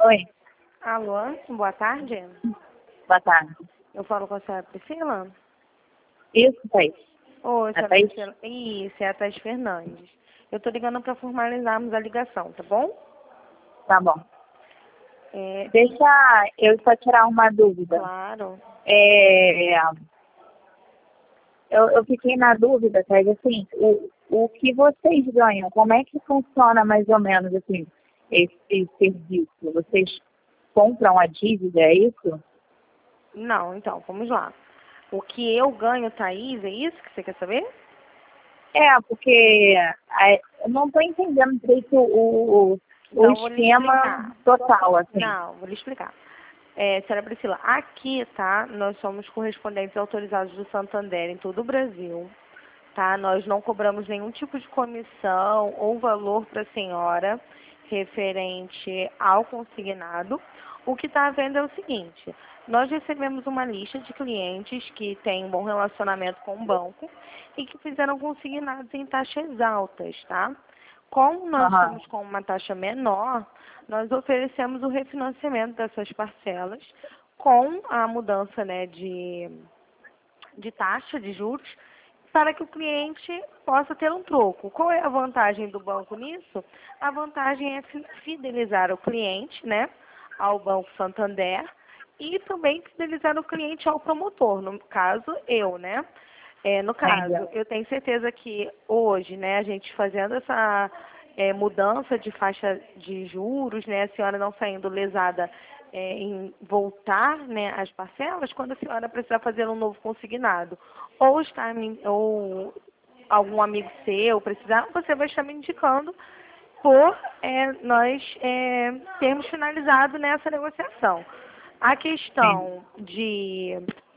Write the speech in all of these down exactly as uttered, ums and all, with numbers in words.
Oi, Alô, boa tarde. boa tarde. Eu falo com a senhora Priscila? Isso, Thaís. Oi, A senhora Thaís? Priscila. Isso, é a Thaís Fernandes. Eu tô ligando para formalizarmos a ligação, tá bom? Tá bom. É, Deixa eu só tirar uma dúvida. claro. É, eu, eu fiquei na dúvida, Thaís, assim, o, o que vocês ganham, como é que funciona mais ou menos, assim, esse, esse serviço? Vocês compram a dívida, é isso? Não, então, vamos lá. O que eu ganho, Thaís, é isso que você quer saber? É, porque é, eu não estou entendendo direito o, o, o Então, vou lhe esquema explicar. total, assim. Não, vou lhe explicar. É, senhora Priscila, aqui, tá? Nós somos correspondentes autorizados do Santander em todo o Brasil, tá? Nós não cobramos nenhum tipo de comissão ou valor para a senhora referente ao consignado. O que está havendo é o seguinte: nós recebemos uma lista de clientes que têm um bom relacionamento com o banco e que fizeram consignados em taxas altas, tá? Como nós Aham. estamos com uma taxa menor, nós oferecemos o refinanciamento dessas parcelas com a mudança, né, de, de taxa de juros para que o cliente possa ter um troco. Qual é a vantagem do banco nisso? A vantagem é fi- fidelizar o cliente, né, ao Banco Santander e também fidelizar o cliente ao promotor, no caso eu, né? É, no caso, Entendi. eu tenho certeza que hoje, né, a gente fazendo essa é, mudança de faixa de juros, né, a senhora não saindo lesada é, em voltar, né, as parcelas, quando a senhora precisar fazer um novo consignado, ou estar me- ou algum amigo seu precisar, você vai estar me indicando por é, nós é, termos finalizado nessa negociação. A Entendi. questão de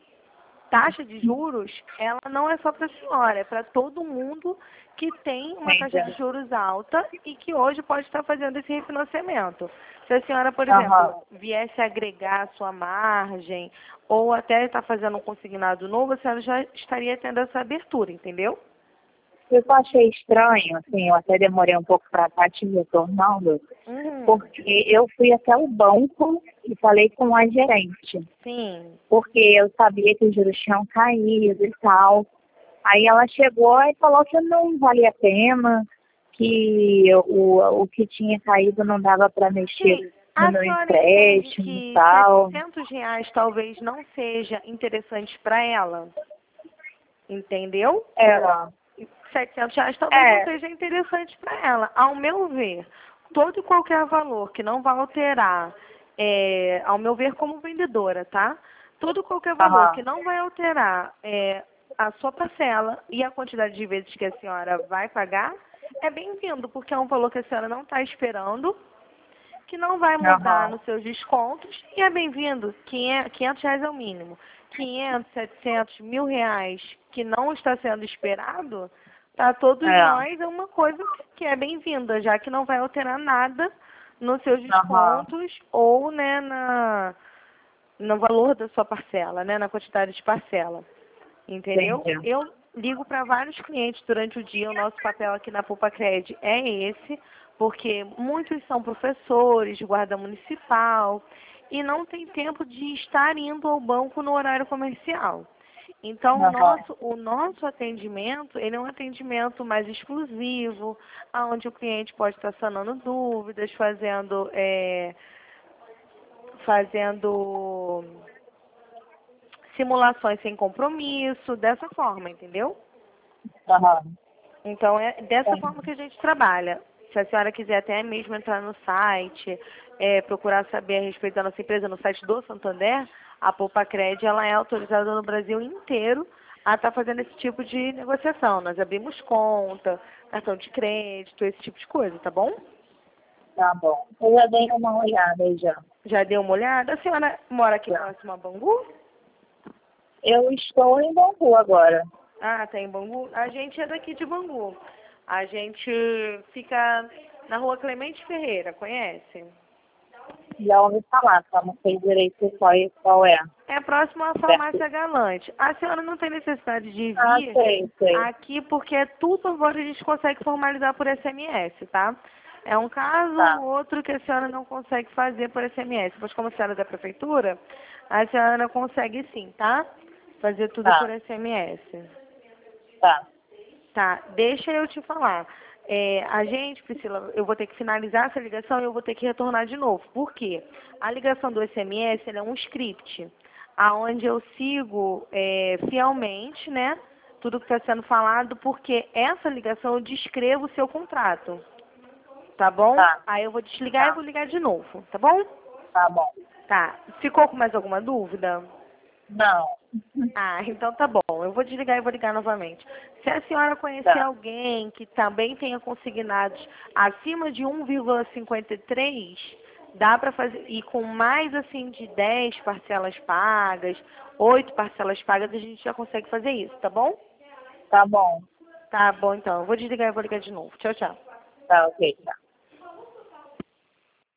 taxa de juros, ela não é só para a senhora, é para todo mundo que tem uma taxa de Entendi. juros alta e que hoje pode estar fazendo esse refinanciamento. Se a senhora, por Aham. exemplo, viesse agregar a sua margem ou até estar fazendo um consignado novo, a senhora já estaria tendo essa abertura, entendeu? Eu só achei estranho, assim, eu até demorei um pouco para estar te retornando, Uhum. porque eu fui até o banco e falei com a gerente, Sim. porque eu sabia que os juros tinham caído e tal. Aí ela chegou e falou que não valia a pena, que o, o que tinha caído não dava para mexer Sim. no A meu senhora entende empréstimo e que tal. setecentos reais talvez não seja interessante para ela, entendeu? É, setecentos reais talvez não é, seja interessante para ela. Ao meu ver, todo e qualquer valor que não vai alterar, é, ao meu ver como vendedora, tá? Todo e qualquer valor aham, que não vai alterar é, a sua parcela e a quantidade de vezes que a senhora vai pagar, é bem-vindo, porque é um valor que a senhora não está esperando, que não vai mudar aham, nos seus descontos e é bem-vindo. quinhentos reais é o mínimo. quinhentos, setecentos, mil reais que não está sendo esperado, para todos é, nós é uma coisa que é bem-vinda, já que não vai alterar nada nos seus aham, descontos ou, né, na, no valor da sua parcela, né, na quantidade de parcela. Entendeu? entendi. Eu ligo para vários clientes durante o dia. O nosso papel aqui na Poupa Cred é esse, porque muitos são professores, guarda municipal, e não tem tempo de estar indo ao banco no horário comercial. Então, o Aham. nosso, o nosso atendimento, ele é um atendimento mais exclusivo, onde o cliente pode estar sanando dúvidas, fazendo, é, fazendo simulações sem compromisso, dessa forma, entendeu? Aham. Então, é dessa Entendi. forma que a gente trabalha. Se a senhora quiser até mesmo entrar no site, é, procurar saber a respeito da nossa empresa no site do Santander, a Poupa Cred, ela é autorizada no Brasil inteiro a estar fazendo esse tipo de negociação. Nós abrimos conta, cartão de crédito, esse tipo de coisa, tá bom? Tá bom. Eu já dei uma olhada aí já. Já deu uma olhada? A senhora mora aqui Já. próximo a Bangu? Eu estou em Bangu agora. Ah, tem Bangu? A gente é daqui de Bangu. A gente fica na rua Clemente Ferreira, conhece? Já ouvi falar, só não sei direito qual é. Qual é. É próximo à Perto. Farmácia Galante. A senhora não tem necessidade de Ah, vir sei, sei. aqui porque tudo agora a gente consegue formalizar por S M S, tá? É um caso Tá. ou outro que a senhora não consegue fazer por S M S. Pois como a senhora é da prefeitura, a senhora consegue sim, tá? Fazer tudo Tá. por S M S. Tá. Tá, deixa eu te falar. É, a gente, Priscila, eu vou ter que finalizar essa ligação e eu vou ter que retornar de novo. Por quê? A ligação do S M S ela é um script, aonde eu sigo é, fielmente, né, tudo que está sendo falado, porque essa ligação eu descrevo o seu contrato. Tá bom? Tá. Aí eu vou desligar e Tá. vou ligar de novo, tá bom? Tá bom. Tá. Ficou com mais alguma dúvida? Não. Ah, então tá bom. Eu vou desligar e vou ligar novamente. Se a senhora conhecer Tá. alguém que também tenha consignados acima de um vírgula cinquenta e três, dá para fazer, e com mais assim de dez parcelas pagas, oito parcelas pagas, a gente já consegue fazer isso, tá bom? Tá bom. Tá bom, então. Eu vou desligar e vou ligar de novo. Tchau, tchau. Tá, ok. Tá.